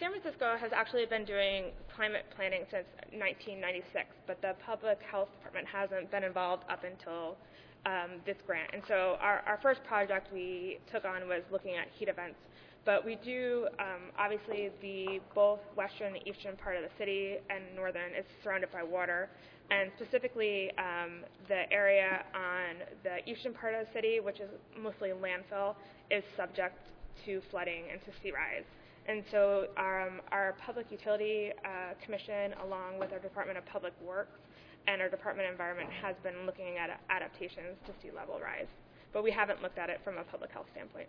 San Francisco has actually been doing climate planning since 1996, but the public health department hasn't been involved up until this grant. And so our first project we took on was looking at heat events. But we do, obviously, both western and eastern part of the city and northern is surrounded by water. And specifically, the area on the eastern part of the city, which is mostly landfill, is subject to flooding and to sea rise. And so our Public Utility Commission, along with our Department of Public Works and our Department of Environment, has been looking at adaptations to sea level rise. But we haven't looked at it from a public health standpoint.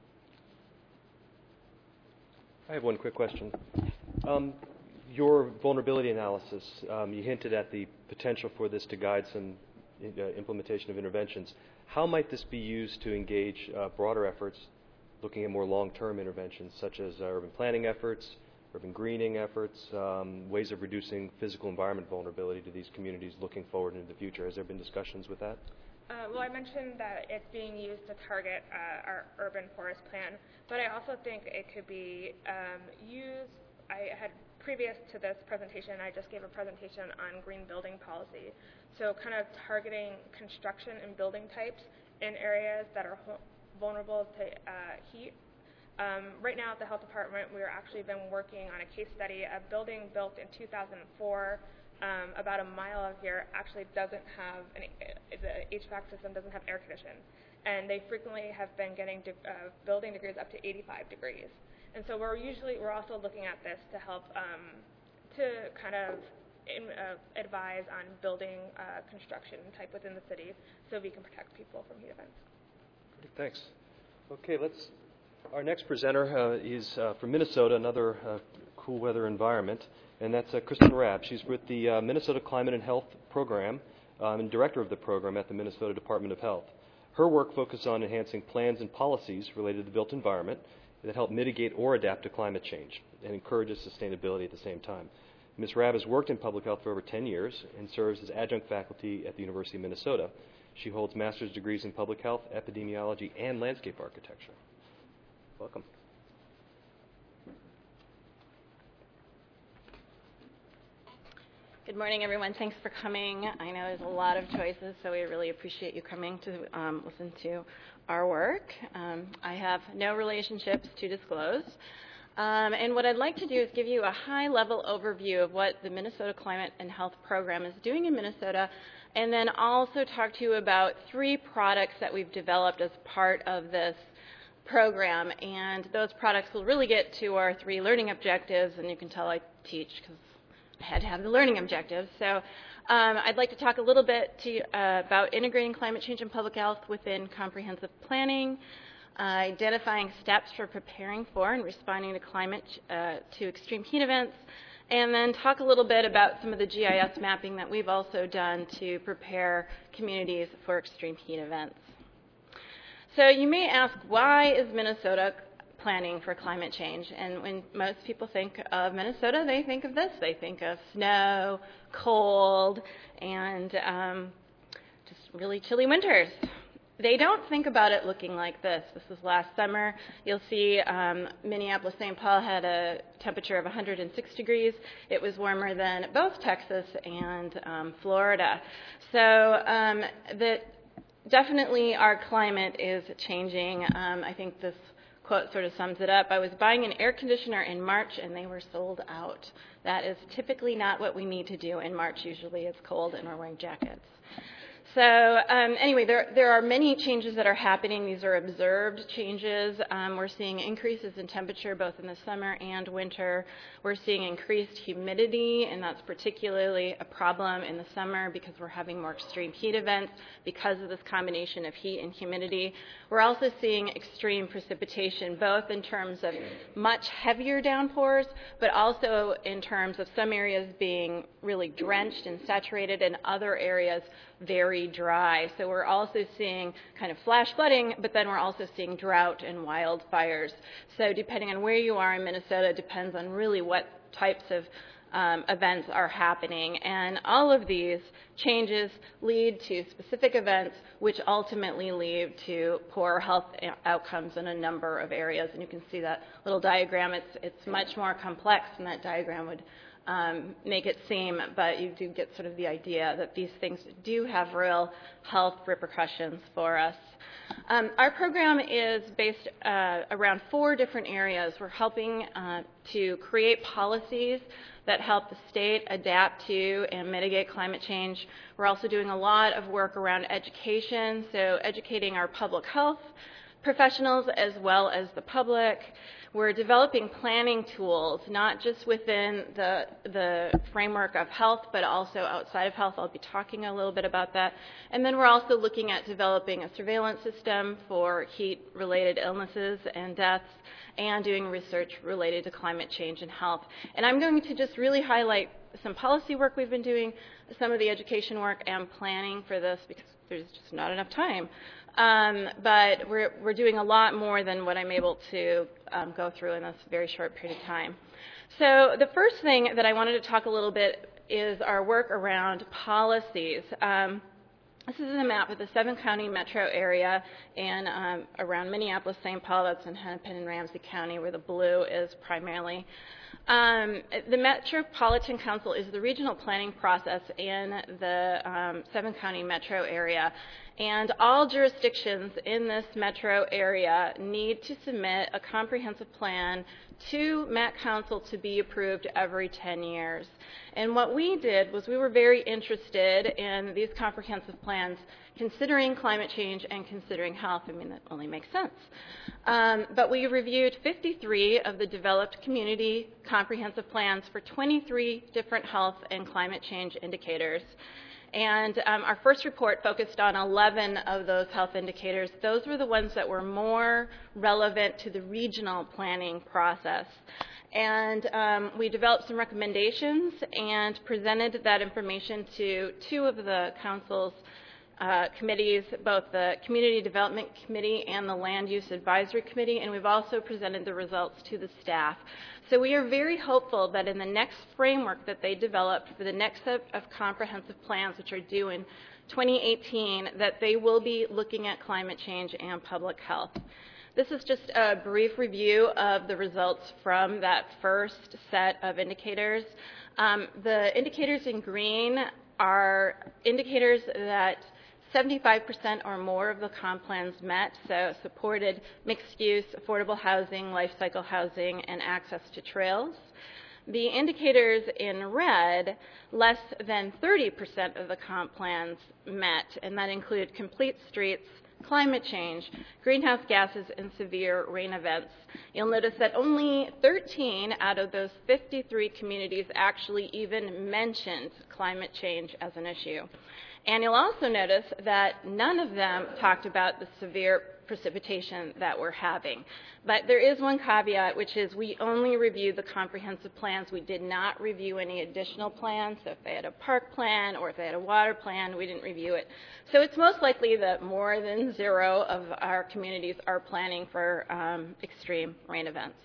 I have one quick question. Your vulnerability analysis, you hinted at the potential for this to guide some implementation of interventions. How might this be used to engage broader efforts, looking at more long-term interventions, such as urban planning efforts, urban greening efforts, ways of reducing physical environment vulnerability to these communities looking forward into the future? Has there been discussions with that? Well, I mentioned that it's being used to target our urban forest plan, but I also think it could be used. I had previous to this presentation, I just gave a presentation on green building policy. So kind of targeting construction and building types in areas that are vulnerable to heat. Right now at the health department, we've actually been working on a case study. A building built in 2004, about a mile of here, actually doesn't have the HVAC system doesn't have air conditioning, and they frequently have been getting building degrees up to 85 degrees. And so we're also looking at this to help to kind of advise on building construction type within the city, so we can protect people from heat events. Great, thanks. Okay, our next presenter is from Minnesota, another cool weather environment, and that's Kristen Rabb. She's with the Minnesota Climate and Health Program and director of the program at the Minnesota Department of Health. Her work focuses on enhancing plans and policies related to the built environment that help mitigate or adapt to climate change and encourages sustainability at the same time. Ms. Rabb has worked in public health for over 10 years and serves as adjunct faculty at the University of Minnesota. She holds master's degrees in public health, epidemiology, and landscape architecture. Welcome. Good morning, everyone. Thanks for coming. I know there's a lot of choices, so we really appreciate you coming to listen to our work. I have no relationships to disclose. And what I'd like to do is give you a high-level overview of what the Minnesota Climate and Health Program is doing in Minnesota, and then also talk to you about 3 products that we've developed as part of this program. And those products will really get to our 3 learning objectives, and you can tell I teach because I had to have the learning objectives. So I'd like to talk a little bit about integrating climate change and public health within comprehensive planning, identifying steps for preparing for and responding to extreme heat events, and then talk a little bit about some of the GIS mapping that we've also done to prepare communities for extreme heat events. So you may ask, why is Minnesota planning for climate change? And when most people think of Minnesota, they think of this. They think of snow, cold, and just really chilly winters. They don't think about it looking like this. This was last summer. You'll see Minneapolis, St. Paul had a temperature of 106 degrees. It was warmer than both Texas and Florida. So definitely our climate is changing. I think this quote sort of sums it up. I was buying an air conditioner in March and they were sold out. That is typically not what we need to do in March. Usually it's cold and we're wearing jackets. So anyway, there are many changes that are happening. These are observed changes. We're seeing increases in temperature both in the summer and winter. We're seeing increased humidity, and that's particularly a problem in the summer because we're having more extreme heat events because of this combination of heat and humidity. We're also seeing extreme precipitation, both in terms of much heavier downpours, but also in terms of some areas being really drenched and saturated and other areas very dry. So we're also seeing kind of flash flooding, but then we're also seeing drought and wildfires. So depending on where you are in Minnesota, it depends on really what types of events are happening. And all of these changes lead to specific events, which ultimately lead to poor health outcomes in a number of areas. And you can see that little diagram. It's much more complex than that diagram would make it seem, but you do get sort of the idea that these things do have real health repercussions for us. Our program is based around 4 different areas. We're helping to create policies that help the state adapt to and mitigate climate change. We're also doing a lot of work around education, so educating our public health professionals as well as the public. We're developing planning tools, not just within the framework of health, but also outside of health. I'll be talking a little bit about that. And then we're also looking at developing a surveillance system for heat-related illnesses and deaths, and doing research related to climate change and health. And I'm going to just really highlight some policy work we've been doing, some of the education work and planning for this, because there's just not enough time. But we're doing a lot more than what I'm able to go through in this very short period of time. So the first thing that I wanted to talk a little bit is our work around policies. This is a map of the 7-county metro area and around Minneapolis, St. Paul, that's in Hennepin and Ramsey County, where the blue is primarily. The Metropolitan Council is the regional planning process in the 7-county metro area. And all jurisdictions in this metro area need to submit a comprehensive plan to Met Council to be approved every 10 years. And what we did was we were very interested in these comprehensive plans considering climate change and considering health. I mean, that only makes sense. But we reviewed 53 of the developed community comprehensive plans for 23 different health and climate change indicators. And our first report focused on 11 of those health indicators. Those were the ones that were more relevant to the regional planning process. And we developed some recommendations and presented that information to 2 of the council's committees, both the Community Development Committee and the Land Use Advisory Committee, and we've also presented the results to the staff. So we are very hopeful that in the next framework that they developed for the next set of comprehensive plans, which are due in 2018, that they will be looking at climate change and public health. This is just a brief review of the results from that first set of indicators. The indicators in green are indicators that 75% or more of the comp plans met, so supported mixed use, affordable housing, life cycle housing, and access to trails. The indicators in red, less than 30% of the comp plans met, and that included complete streets, climate change, greenhouse gases, and severe rain events. You'll notice that only 13 out of those 53 communities actually even mentioned climate change as an issue. And you'll also notice that none of them talked about the severe precipitation that we're having. But there is one caveat, which is we only reviewed the comprehensive plans. We did not review any additional plans. So if they had a park plan or if they had a water plan, we didn't review it. So it's most likely that more than 0 of our communities are planning for extreme rain events.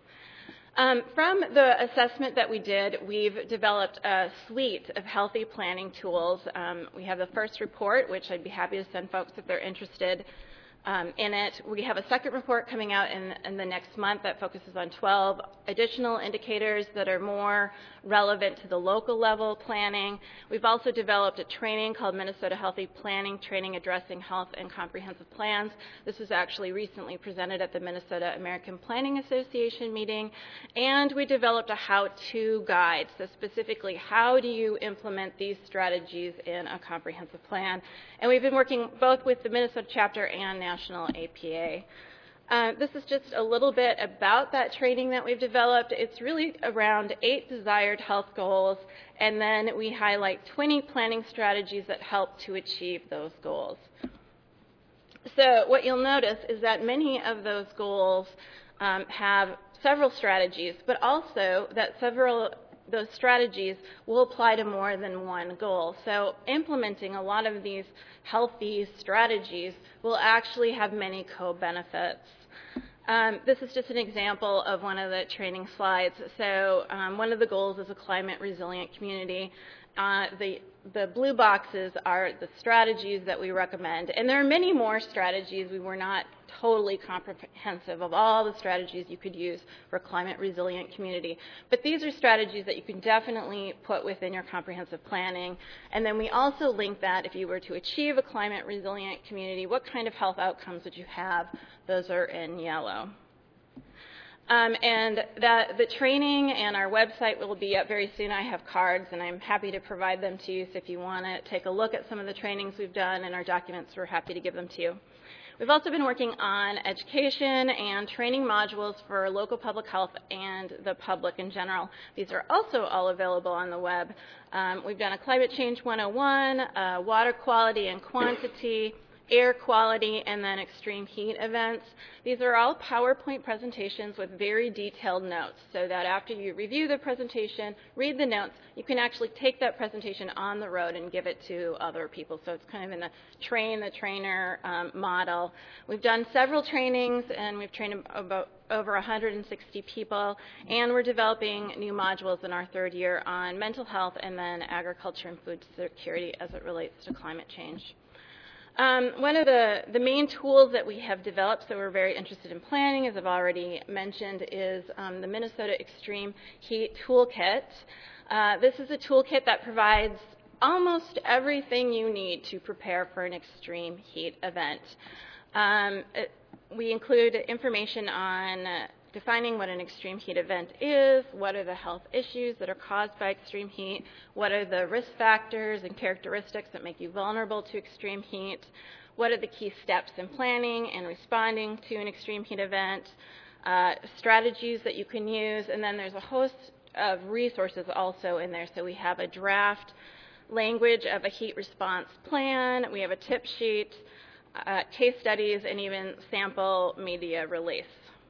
From the assessment that we did, we've developed a suite of healthy planning tools. We have the first report, which I'd be happy to send folks if they're interested in it. We have a second report coming out in the next month that focuses on 12 additional indicators that are more relevant to the local level planning. We've also developed a training called Minnesota Healthy Planning Training Addressing Health and Comprehensive Plans. This was actually recently presented at the Minnesota American Planning Association meeting. And we developed a how-to guide, so specifically how do you implement these strategies in a comprehensive plan. And we've been working both with the Minnesota chapter and national APA. This is just a little bit about that training that we've developed. It's really around 8 desired health goals, and then we highlight 20 planning strategies that help to achieve those goals. So what you'll notice is that many of those goals have several strategies, but also that those strategies will apply to more than one goal. So implementing a lot of these healthy strategies will actually have many co-benefits. This is just an example of one of the training slides. So one of the goals is a climate resilient community. The blue boxes are the strategies that we recommend. And there are many more strategies. We were not totally comprehensive of all the strategies you could use for a climate resilient community. But these are strategies that you can definitely put within your comprehensive planning. And then we also link that if you were to achieve a climate resilient community, what kind of health outcomes would you have? Those are in yellow. And the training and our website will be up very soon. I have cards, and I'm happy to provide them to you. So if you want to take a look at some of the trainings we've done and our documents, we're happy to give them to you. We've also been working on education and training modules for local public health and the public in general. These are also all available on the web. We've done a Climate Change 101, water quality and quantity, air quality, and then extreme heat events. These are all PowerPoint presentations with very detailed notes, so that after you review the presentation, read the notes, you can actually take that presentation on the road and give it to other people. So it's kind of in the train the trainer model. We've done several trainings, and we've trained about over 160 people, and we're developing new modules in our third year on mental health and then agriculture and food security as it relates to climate change. One of the main tools that we have developed, so we're very interested in planning, as I've already mentioned, is the Minnesota Extreme Heat Toolkit. This is a toolkit that provides almost everything you need to prepare for an extreme heat event. We include information on defining what an extreme heat event is, what are the health issues that are caused by extreme heat, what are the risk factors and characteristics that make you vulnerable to extreme heat, what are the key steps in planning and responding to an extreme heat event, strategies that you can use, and then there's a host of resources also in there. So we have a draft language of a heat response plan, we have a tip sheet, case studies, and even sample media release.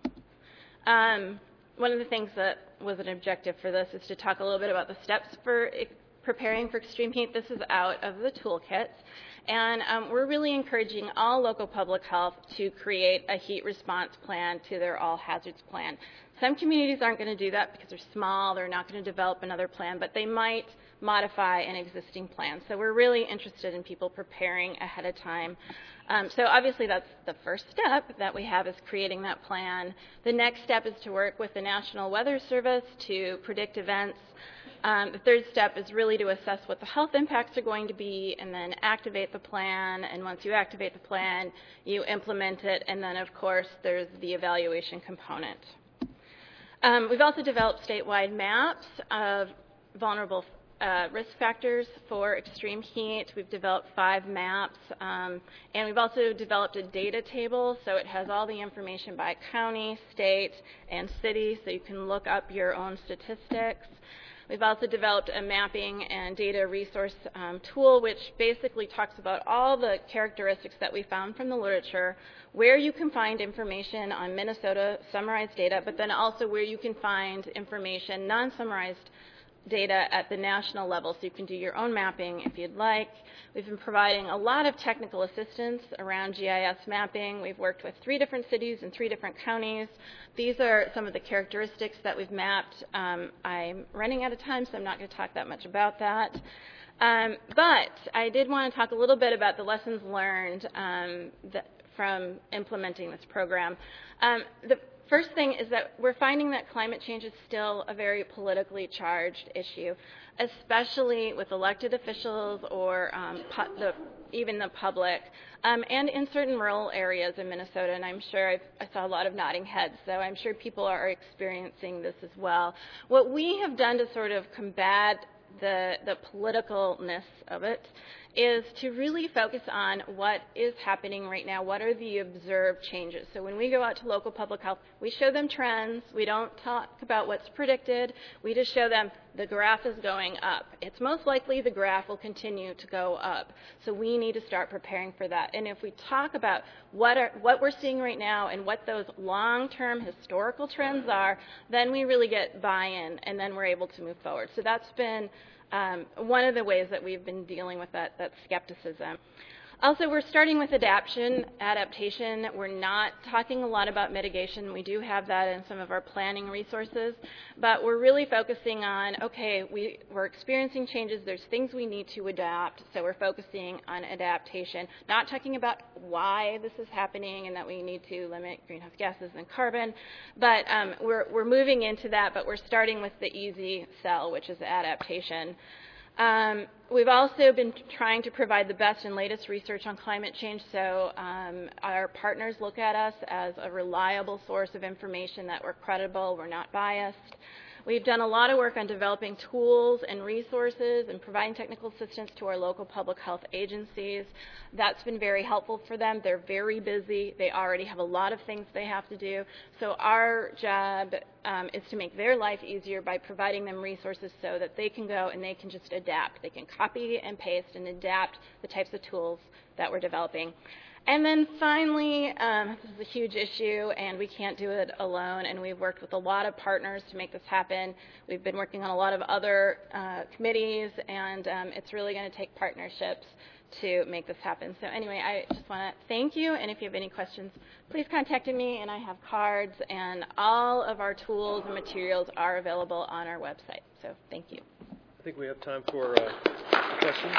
One of the things that was an objective for this is to talk a little bit about the steps for preparing for extreme heat. This is out of the toolkit. And we're really encouraging all local public health to create a heat response plan to their all hazards plan. Some communities aren't going to do that because they're small, they're not going to develop another plan, but they might modify an existing plan. So we're really interested in people preparing ahead of time. So obviously that's the first step that we have, is creating that plan. The next step is to work with the National Weather Service to predict events. The third step is really to assess what the health impacts are going to be and then activate the plan. And once you activate the plan, you implement it. And then, of course, there's the evaluation component. We've also developed statewide maps of vulnerable risk factors for extreme heat. We've developed 5 maps, and we've also developed a data table, so it has all the information by county, state, and city, so you can look up your own statistics. We've also developed a mapping and data resource tool, which basically talks about all the characteristics that we found from the literature, where you can find information on Minnesota summarized data, but then also where you can find information, non-summarized data at the national level, so you can do your own mapping if you'd like. We've been providing a lot of technical assistance around GIS mapping. We've worked with 3 different cities and 3 different counties. These are some of the characteristics that we've mapped. I'm running out of time, so I'm not going to talk that much about that. But I did want to talk a little bit about the lessons learned from implementing this program. The first thing is that we're finding that climate change is still a very politically charged issue, especially with elected officials or even the public, and in certain rural areas in Minnesota. And I'm sure I saw a lot of nodding heads, so I'm sure people are experiencing this as well. What we have done to sort of combat the politicalness of it is to really focus on what is happening right now, what are the observed changes. So when we go out to local public health, we show them trends. We don't talk about what's predicted. We just show them the graph is going up. It's most likely the graph will continue to go up. So we need to start preparing for that. And if we talk about what we're seeing right now and what those long-term historical trends are, then we really get buy-in, and then we're able to move forward. So that's been one of the ways that we've been dealing with that skepticism. Also, we're starting with adaptation. We're not talking a lot about mitigation. We do have that in some of our planning resources, but we're really focusing on, okay, we're experiencing changes. There's things we need to adapt, so we're focusing on adaptation, not talking about why this is happening and that we need to limit greenhouse gases and carbon, but we're moving into that, but we're starting with the easy sell, which is adaptation. We've also been trying to provide the best and latest research on climate change, so our partners look at us as a reliable source of information, that we're credible, we're not biased. We've done a lot of work on developing tools and resources and providing technical assistance to our local public health agencies. That's been very helpful for them. They're very busy. They already have a lot of things they have to do. So our job is to make their life easier by providing them resources so that they can go and they can just adapt. They can copy and paste and adapt the types of tools that we're developing. And then finally, this is a huge issue, and we can't do it alone, and we've worked with a lot of partners to make this happen. We've been working on a lot of other committees, and it's really going to take partnerships to make this happen. So anyway, I just want to thank you, and if you have any questions, please contact me, and I have cards, and all of our tools and materials are available on our website. So thank you. I think we have time for questions.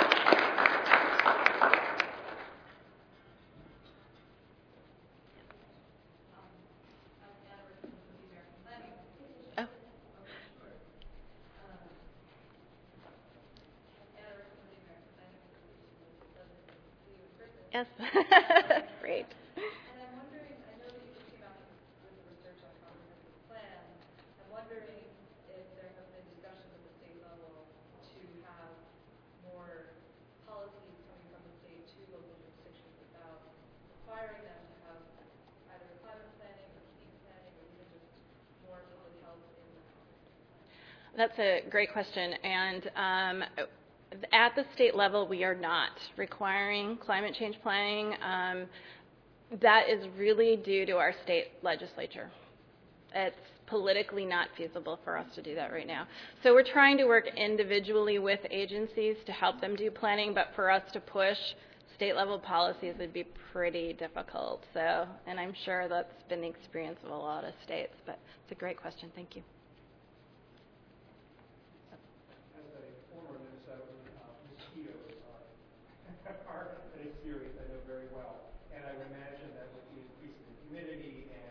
Yes. Great. And I'm wondering, I know that you just came out with the research on comprehensive plan. I'm wondering if there have been discussions at the state level to have more policies coming from the state to local jurisdictions about requiring them to have either climate planning or heat planning or even just more public health in the comprehensive plan. That's a great question. And at the state level, we are not requiring climate change planning. That is really due to our state legislature. It's politically not feasible for us to do that right now. So we're trying to work individually with agencies to help them do planning, but for us to push state level policies would be pretty difficult. So, and I'm sure that's been the experience of a lot of states, but it's a great question. Thank you. Are an experience I know very well, and I would imagine that with the increase in humidity and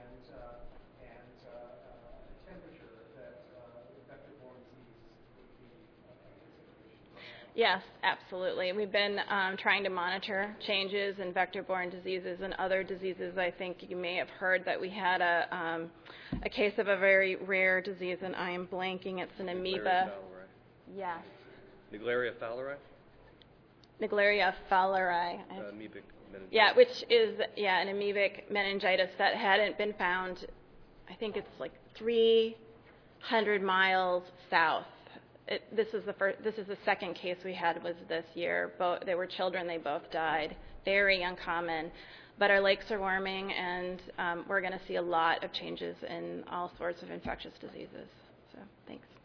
temperature, that vector-borne disease would be a consideration. Yes, absolutely. We've been trying to monitor changes in vector-borne diseases and other diseases. I think you may have heard that we had a case of a very rare disease, and I am blanking. It's an amoeba. Yes. Naegleria fowleri? Naegleria fowleri. Amoebic meningitis. Yeah, which is an amoebic meningitis that hadn't been found. I think it's like 300 miles south. This is the second case we had was this year. They were children. They both died. Very uncommon. But our lakes are warming, and we're going to see a lot of changes in all sorts of infectious diseases. So thanks.